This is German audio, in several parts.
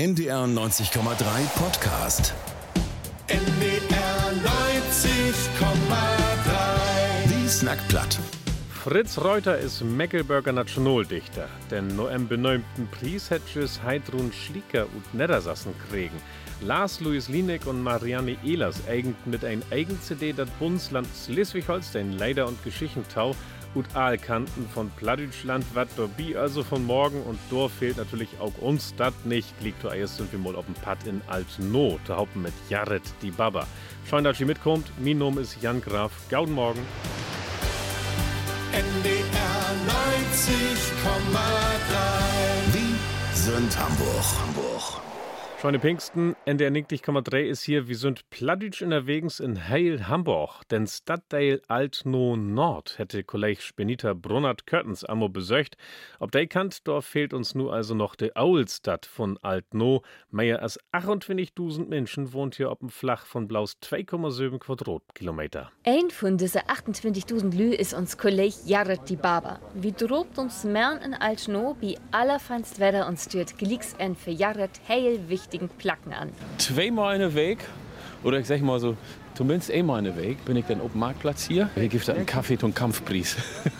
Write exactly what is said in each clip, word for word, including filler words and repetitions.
N D R neunzig Komma drei Podcast. N D R neunzig Komma drei. Die Snackplatt. Fritz Reuter ist Mecklenburger Nationaldichter, denn no em benömten Preis hättjes Heidrun Schlicker und Niedersassen kriegen. Lars Louis Lieneck und Marianne Ehlers eigent mit ein eigen C D das Bundesland Schleswig-Holstein Leider und Geschichtentau und Aalkanten von Plattdeutschland wat dobie also von morgen und dort fehlt natürlich auch uns das nicht. Liegt da erst sind wir mal auf dem Pad in Altno, zu haupten mit Jared die Baba. Schön, dass ihr mitkommt. Mein Name ist Jan Graf. Guten Morgen. N D R neunzig Komma drei. Wir sind Hamburg. Hamburg. Schöne Pfingsten, N D R neunzig Komma drei ist hier. Wir sind plattdeutsch unterwegs in Heil, Hamburg. Denn Stadtteil Altno Nord hätte Kollege Benita Brunnert-Körtens ammo besöcht. Ob der kannt, dort fehlt uns nur also noch die Aulstadt von Altno. Mehr als achtundzwanzigtausend Menschen wohnt hier auf dem Flach von blaus zwei Komma sieben Quadratkilometer. Ein von diesen achtundzwanzigtausend Lü ist uns Kollege Jared die Baba. Wie drobt uns Mern in Altno, wie allerfeinst Wetter uns stört, gelieks en für Jared heil wichtig Placken an. Zweimal in der Weg, oder ich sag mal so, zumindest einmal in der Weg, bin ich dann auf dem Marktplatz hier. Hier gibt es einen Kaffee zum Kampfpreis.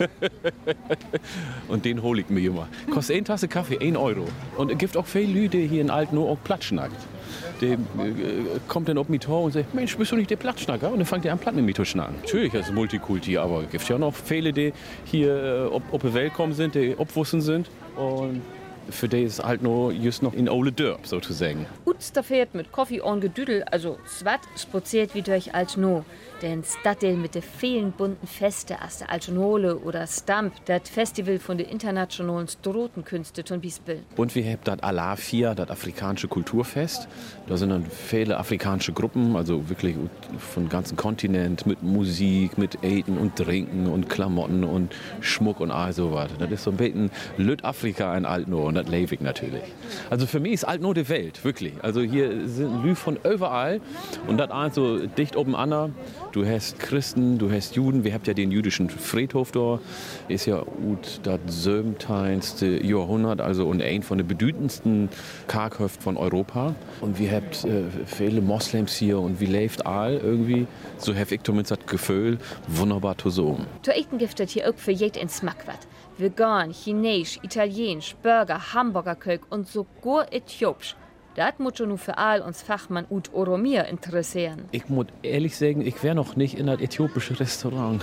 Und den hole ich mir immer. Kostet eine Tasse Kaffee ein Euro. Und es gibt auch viele Leute, die hier in Altno auch Plattschnackt. Der äh, kommt dann auf mich Tor und sagt, Mensch, bist du nicht der Plattschnacker? Und dann fängt er an, Platt mit mir zu schnacken. Natürlich, das ist Multikulti, aber es gibt ja noch viele, die hier äh, auf die Welt kommen sind, die obwussen sind. Und für die ist halt nur just noch in Ole Dörp, sozusagen. Utster fährt mit Kaffee und Gedüdel, also Swat, spaziert wie durch Altno. Den Stadtteil mit den vielen bunten Feste, als der Altnole oder Stamp, das Festival von den internationalen Strotenkünste von Bispel. Und wir haben das Alafia, das afrikanische Kulturfest. Da sind dann viele afrikanische Gruppen, also wirklich von ganzen Kontinent, mit Musik, mit Eten und Trinken und Klamotten und Schmuck und all sowas. Das ist so ein bisschen Lüt-Afrika in Altno und das lebe ich natürlich. Also für mich ist Altno die Welt, wirklich. Also hier sind Lü von überall und das also dicht oben an. Du hast Christen, du hast Juden, wir habt ja den jüdischen Friedhof da, ist ja ut das siebzehnte Jahrhundert, also und ein von den bedeutendsten Karkhöften von Europa. Und wir habt äh, viele Moslems hier und wie lebt all irgendwie, so hab ich zumindest das Gefühl, wunderbar zu so. Du Eten giftet hier auch für jeden Smack wat. Vegan, Chinesisch, Italienisch, Burger, Hamburger Kölk und sogar Äthiopisch. Das muss schon nur für all uns Fachmann ut Oromir interessieren. Ich muss ehrlich sagen, ich wäre noch nicht in das äthiopische Restaurant.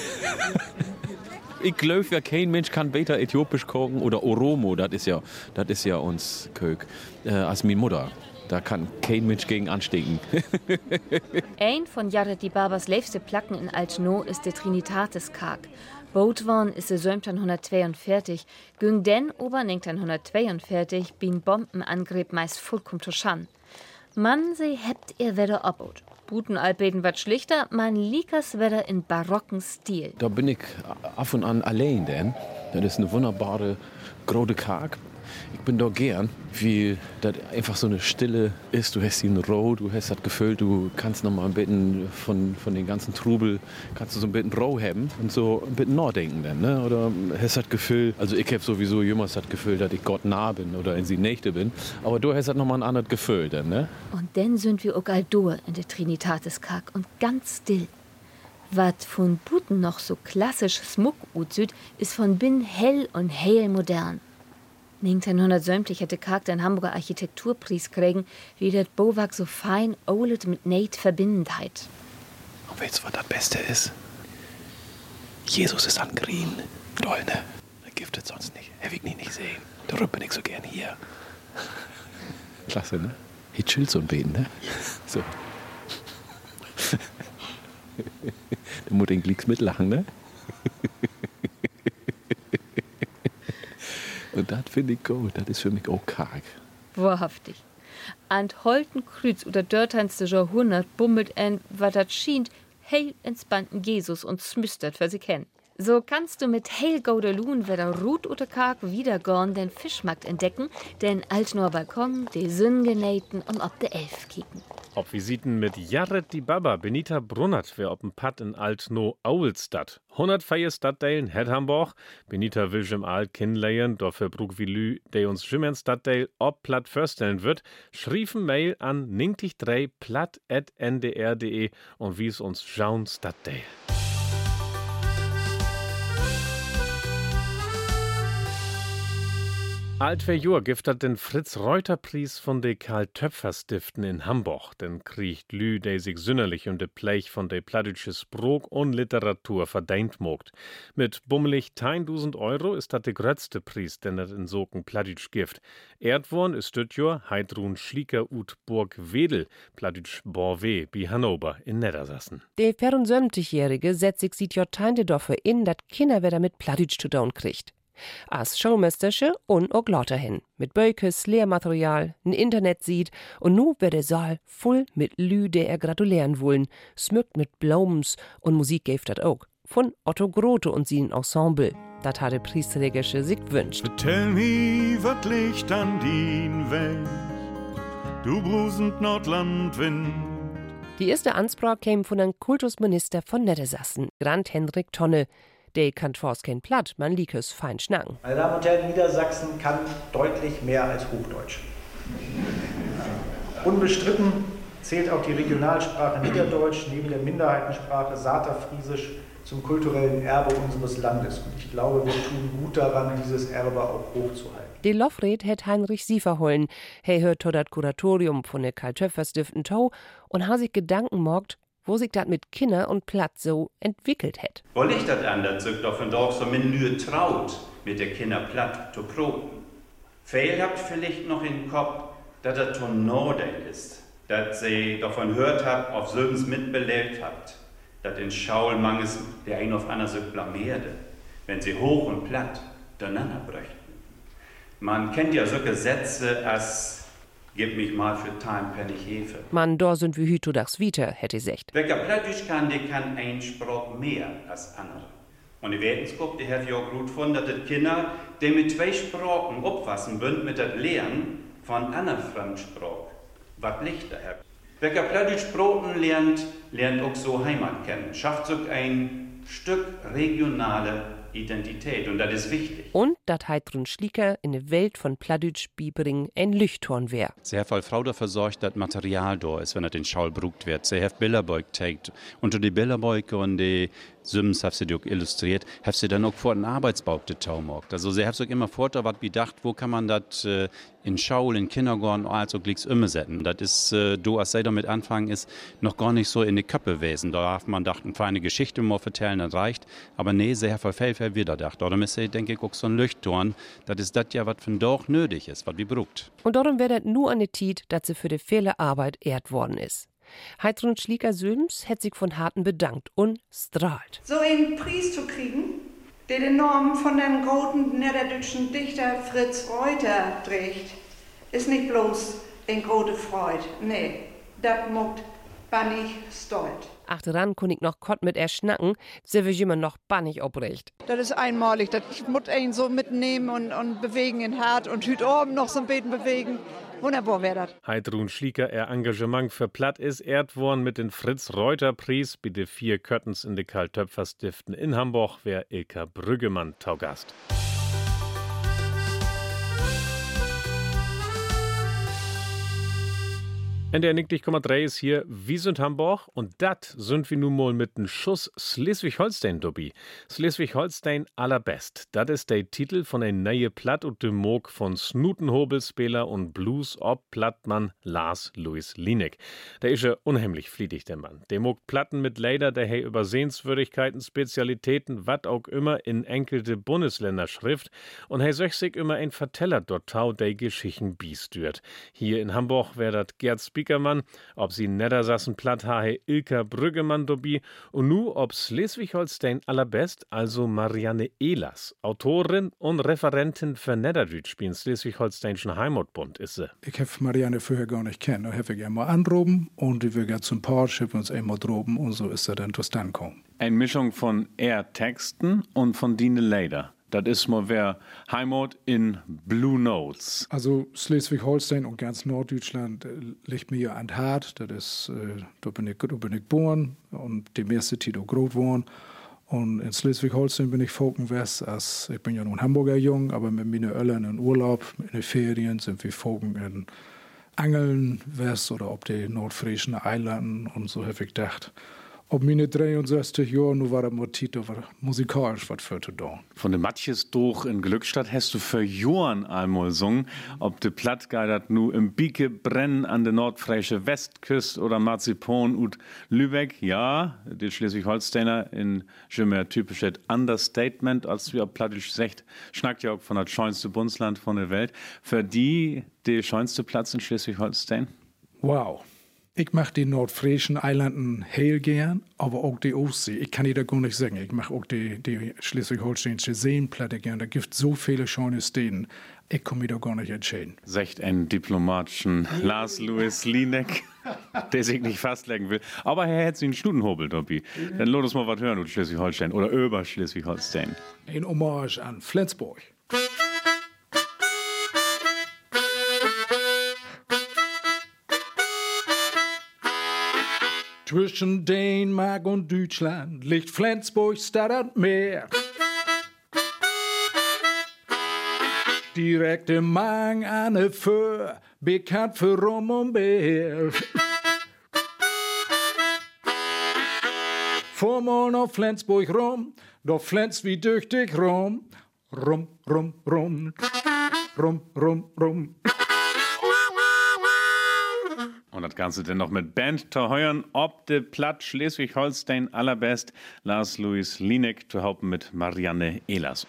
Ich glaube ja, kein Mensch kann besser äthiopisch kochen oder Oromo, das ist ja, das ist ja uns Kölk, äh, als meine Mutter. Da kann kein Mensch gegen anstecken. Ein von Jared die Babas leifste Placken in Altno ist der Trinitatis-Karg. Baut worden ist er siebzehnhundertzweiundvierzig, ging denn ober neunzehnhundertzweiundvierzig beim Bombenangriff meist vollkommen tuschan. Man sie hebt ihr wieder abbaut. Buten Albeten wat schlichter, man likas wieder in barocken Stil. Da bin ich ab und an allein, denn das ist eine wunderbare große Karg. Ich bin da gern, wie das einfach so eine Stille ist. Du hast ihn roh, du hast das Gefühl, du kannst noch mal ein bisschen von, von den ganzen Trubel, kannst du so ein bisschen roh haben und so ein bisschen nachdenken dann, ne? Oder hast das Gefühl, also ich habe sowieso jemals das Gefühl, dass ich Gott nah bin oder in sie Nächte bin, aber du hast das noch mal ein anderes Gefühl dann, ne? Und dann sind wir auch all durch in der Trinitatis-Karg und ganz still. Was von Buten noch so klassisch Smuck aussieht, ist von binnen hell und heil modern. neunzehnhundertsiebzig hätte Karg den Hamburger Architekturpreis kriegen, wie das Bauwerk so fein olet mit Neid Verbindendheit. Und weißt du, was das Beste ist? Jesus ist an Green. Toll, ne? Das gibt es sonst nicht. Hätte ich nie nicht sehen. Darum bin ich so gern hier. Klasse, ne? Hier chillt so ein Beten, ne? So. Da muss den Glicks mitlachen, ne? Und das finde ich gut, das ist für mich auch karg. Wahrhaftig. An Holten Kreuz oder dörteinste Jahrhundert bummelt ein, was das schient, heil entspannten Jesus und smüstert, was sie kennen. So kannst du mit heil Gauderlun weder Rut oder Karg wiedergorn den Fischmarkt entdecken, den Altnoer Balkon, die Sünn genähten und ob de Elf kicken. Ob Visiten mit Jared die Baba, Benita Brunnert, wer op dem Pad in Alt-No-Aulstad. hundertvier Stadtdeilen het Hamburg. Benita will im Alt kennenlernen, dafür brug wie Lü, der uns Schimmern Stadtdeil ob platt vorstellen wird, schriefen Mail an neunzig platt at n d r punkt d e und wies uns schauen Stadtdeil. Alt zwei Jahr giftet den Fritz-Reuter-Preis von de Karl-Töpfer-Stiften in Hamburg. Den kriegt Lü, der sich sünderlich um de Pleich von de plattdütsche Sprog und Literatur verdeint mogt. Mit bummelig tausend Euro ist dat de grötzte Preis, den er in soken plattdütsch gift. Erdworn ist düt Jahr Heidrun Schlieker ut Burg Wedel, plattdütsch Borwe, bi Hannover in Niedersassen. De vierundsiebzigjährige setzt sich sieht Jottinte dafür in, dat Kinder wieder mit plattdütsch zu tun kriegt. Als Showmeistersche und auch lauterhin. Mit Bökes, Lehrmaterial, ein Internet sieht und nu wird der Saal voll mit Lü, der er gratulieren wollen, smückt mit Blomens und Musik gibt dat auch. Von Otto Grote und sein Ensemble. Dat hat der Priesträgersche sich gewünscht. Tell me, wat liegt an din Weg, du brusend Nordlandwind. Die erste Ansprache kam von einem Kultusminister von Niedersassen, Grant Hendrik Tonne. Der kann fast kein Platt, man liegt es fein schnacken. Meine Damen und Herren, Niedersachsen kann deutlich mehr als Hochdeutsch. Unbestritten zählt auch die Regionalsprache Niederdeutsch neben der Minderheitensprache Saterfriesisch zum kulturellen Erbe unseres Landes. Und ich glaube, wir tun gut daran, dieses Erbe auch hochzuhalten. Die Lofred hat Heinrich Siefer holen. Er hört to dat Kuratorium von der Karl-Töpfer-Stiften Tau und hat sich Gedanken mogt, wo sich das mit Kinder und Platt so entwickelt hat. Wo liegt das an, dass sich davon doch so min nur traut, mit der Kinder Platt zu proben? Viel habt vielleicht noch im Kopf, dass das von Norden ist, dass sie davon hört habt, auf Södens mitbelebt habt, dass in Schaul manches der ein auf einer so blamierde, wenn sie hoch und platt durcheinander brächten. Man kennt ja solche Sätze als gib mich mal für Time Pennig Hefe. Man, da sind wir hüto das wieder, hätte ich gesagt. Wer Plattdeutsch kann, der kann ein Sprach mehr als andere. Und die Wetenskap, die hat ja auch gut gefunden, dass die Kinder, die mit zwei Sprachen aufwachsen sind, mit dem Lernen von einer Fremdsprache, was Licht daher. Wer Plattdeutsch sprechen lernt, lernt auch so Heimat kennen, schafft so ein Stück regionale Identität und das ist wichtig. Und dat Heidrun Schlieker in der Welt von Plattdeutsch Biebering ein Leuchtturm wär. Sehr viel Frau dafür sorgt, dass Material da ist, wenn er den Schaul brugt wird. Sie hat Bilderbeug tagt. Unter die Bilderbeug und die Sims hat sie auch illustriert, hat sie dann auch vor den Arbeitsbau getaumogt. Also sie hat sich immer vorher was bedacht, wo kann man das äh, in Schaul, in Kindergarten, also glicks immer setzen. Das ist, äh, du als sie damit anfangen, ist noch gar nicht so in die Köpfe gewesen. Da darf man dachten, für eine Geschichte mal erzählen, das reicht. Aber nee, sie hat viel, viel wieder gedacht. Darum ist sie, denke ich, auch so ein Leuchtturm. Das ist das ja, was für ein Dorf nötig ist, was wir brugt. Und darum wäre das nur eine Tiet, dass sie für die viele Arbeit ehrt worden ist. Heidrun Schlieker Söms hat sich von Harten bedankt und strahlt. So einen Preis zu kriegen, der den Namen von dem großen niederdeutschen Dichter Fritz Reuter trägt, ist nicht bloß eine große Freude. Nee, das macht bannig stolz. Achteran kann ich noch Gott mit er schnacken, sie will immer noch bannig obrecht. Das ist einmalig, das muss einen so mitnehmen und, und bewegen in Hart und hüt oben noch so ein Beten bewegen. Wunderbar wäre das. Heidrun Schlieker, ihr Engagement für Platt ist ehrt worden mit den Fritz-Reuter-Preis bei den vier Köttens in de Karl-Töpfer-Stiften in Hamburg, wer Ilka Brüggemann taugast. In der neunzig Komma drei ist hier Wir sind Hamburg und dat sind wir nun mal mit einem Schuss Schleswig-Holstein dobi. Schleswig-Holstein allerbest. Dat ist der Titel von ein neue Platt und dem Mog von Snutenhobelspieler und Blues-Ob-Plattmann Lars Louis Lieneck. Der ist ja unheimlich fliedig, der Mann. Der mogt Platten mit Leider, der hey über Sehenswürdigkeiten, Spezialitäten, wat auch immer in enkelte Bundesländer schrift und hey söch sich immer ein Verteller dort tau, der Geschichten biestürt. Hier in Hamburg wär dat Gerd Spiekermann, ob sie Niedersassen platt hahe Ilka Brüggemann dobi und nu ob Schleswig-Holstein allerbest, also Marianne Ehlers, Autorin und Referentin für Niederdeutsch spielen Schleswig-Holsteinischen Heimatbund ist sie. Ich habe Marianne vorher gar nicht kennen, da habe ich einmal anrufen und die wir zum Porsche haben uns einmal droben und so ist er dann zustande gekommen. Eine Mischung von eher Texten und von Dine Leider. Das ist mal wer Heimat in Blue Notes. Also Schleswig-Holstein und ganz Norddeutschland äh, liegt mir an Hart. Das ist, äh, da bin ich, da bin ich geboren und die meiste Zeit auch groß geworden. Und in Schleswig-Holstein bin ich Folgenwest, als ich bin ja nun Hamburger Jung, aber mit meinen Öllern in Urlaub, in den Ferien sind wir Folgen in Angeln West oder ob die nordfriesischen Eilanden und so habe ich gedacht. Ob meine dreiundsechzig Jahre, nur war das Motiv, war musikalisch was für zu tun. Von dem Matjes durch in Glückstadt hast du für Johann einmal gesungen, ob de Plattgeidert nu im Bieke brennen an der nordfriesche Westküste oder Marzipon und Lübeck. Ja, die Schleswig-Holsteiner in schöner typisches Understatement, als wir plattisch sagt, schnackt ja auch von das schönste Bundesland von der Welt. Für die, der schönste Platz in Schleswig-Holstein? Wow. Ich mag die nordfriesischen Eilanden heel gern, aber auch die Ostsee. Ich kann die da gar nicht sagen. Ich mag auch die, die schleswig-holsteinische Seenplatte gern. Da gibt so viele schöne Städte. Ich kann mich da gar nicht entscheiden. Sagt ein diplomatischen Lars Louis Linek, der sich nicht festlegen will. Aber er hat sich einen Stutenhobel, Dobby. Dann lohnt es mal was hören, über Schleswig-Holstein oder über Schleswig-Holstein. Ein Hommage an Flensburg. Zwischen Dänemark und Deutschland liegt Flensburg, Stadt und Meer. Direkt im Magen an der Föhr, bekannt für Rum und Bier. Vor mal auf Flensburg rum, doch Flens wie durch dich rum. Rum, rum, rum, rum, rum, rum. Und das Ganze dann noch mit Band zu heuern, ob de Platt Schleswig-Holstein allerbest, Lars Louis Linek zu haupten mit Marianne Ehlers.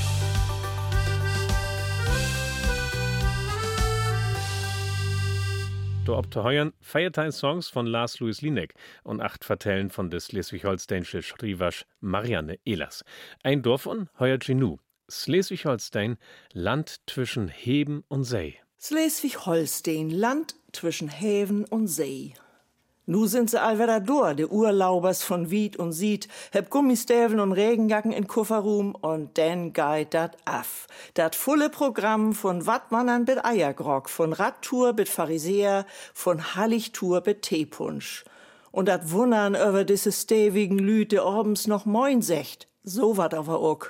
Du ob zu heuern Feierteil-Songs von Lars Louis Linek und acht Vertellen von des Schleswig-Holsteinische Schriwasch Marianne Ehlers. Ein Dorf von heuer Genu. Schleswig-Holstein, Land zwischen Heben und See. Schleswig-Holstein, Land zwischen Häfen und See. Nu sind sie allweder durch, de Urlaubers von Wied und Sied, heb Gummistäveln und Regenjacken in Kofferroom und dann geht dat af. Dat volle Programm von Wattmannern mit Eiergrog, von Radtour mit Pharisäer, von Halligtour mit Teepunsch. Und dat Wundern über diese stävigen Lüte abends noch moin secht, so wat aber ook.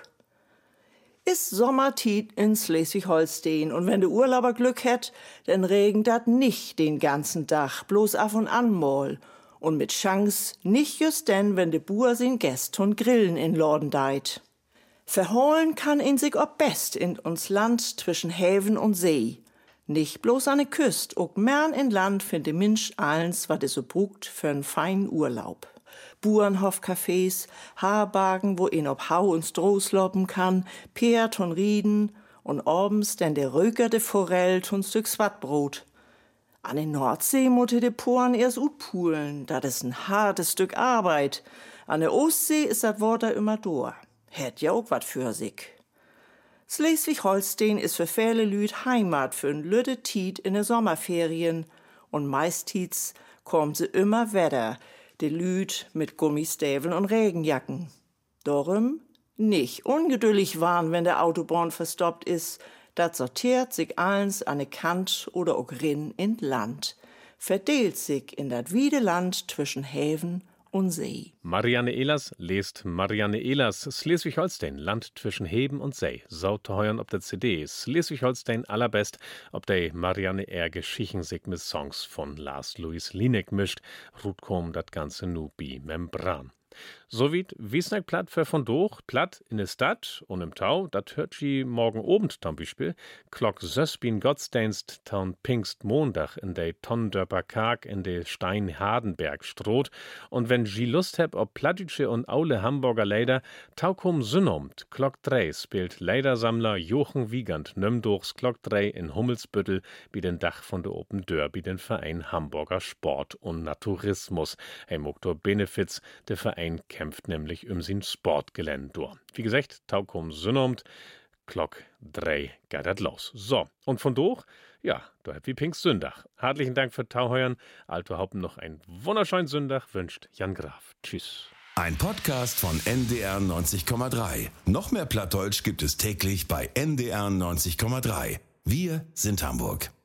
Ist Sommertiet in Schleswig-Holstein und wenn der Urlauber Glück hätt, dann regnet dat nicht den ganzen Tag, bloß af und an mal. Und mit Chance nicht just denn, wenn de Buer sin Gäst und Grillen in Lorden deit. Verholen kann in sich ob best in uns Land zwischen Häfen und See. Nicht bloß an de Küst, ook mern in Land find de Mensch allens, wat de so brugt für'n feinen Urlaub. Burenhof-Cafés, Haarbagen, wo ihn ob Hau und Stroh sloppen kann, Peert und Rieden und abends denn der rökerte Forell und Stück Swattbrot. An den Nordsee mutte de Poren erst utpulen, dat is ein hartes Stück Arbeit. An der Ostsee ist dat Water immer door. Hätt ja auch wat für sich. Schleswig-Holstein ist für viele Lüd Heimat für n lütte Tiet in de Sommerferien und meistens kommen sie immer wetter, de Lüd mit Gummistäveln und Regenjacken. Darum nicht ungeduldig waren, wenn der Autobahn verstoppt ist, dat sortiert sich allens an ne Kant oder auch rin in Land, verdeelt sich in dat wiede Land zwischen Häfen und See. Marianne Ehlers lest Marianne Ehlers, Schleswig-Holstein, Land zwischen Heben und See. Sau zu heuern ob der C D. Schleswig-Holstein allerbest, ob der Marianne R. Geschichten sich mit Songs von Lars Louis Linek mischt. Rut kom dat Ganze nu bi Membran. So wie Wiesnack platt für von durch, platt in der Stadt und im Tau, dat hört sie morgen Abend zum Beispiel, Glock Sösbin Gottesdienst taun Pingst Montag in der Tonnendörper Karg in der Stein Hardenberg stroht und wenn sie Lust heb ob plattische und aule Hamburger Leider, taukum Synnomt, Glock drei spielt Leidersammler Jochen Wiegand Nömdurchs Glock drei in Hummelsbüttel wie den Dach von der Open Dör wie den Verein Hamburger Sport und Naturismus. Hey Moktor Benefits, der Verein kämpft nämlich um sin Sportgelände durch. Wie gesagt, taukum Synnomt, Glock drei geht dat los. So, und von durch, ja, da hat wie Pink Sündach. Herzlichen Dank für Tauheuern. Alto Haupen noch ein wunderschönen Sündach wünscht Jan Graf. Tschüss. Ein Podcast von N D R neunzig Komma drei. Noch mehr Plattdeutsch gibt es täglich bei N D R neunzig Komma drei. Wir sind Hamburg.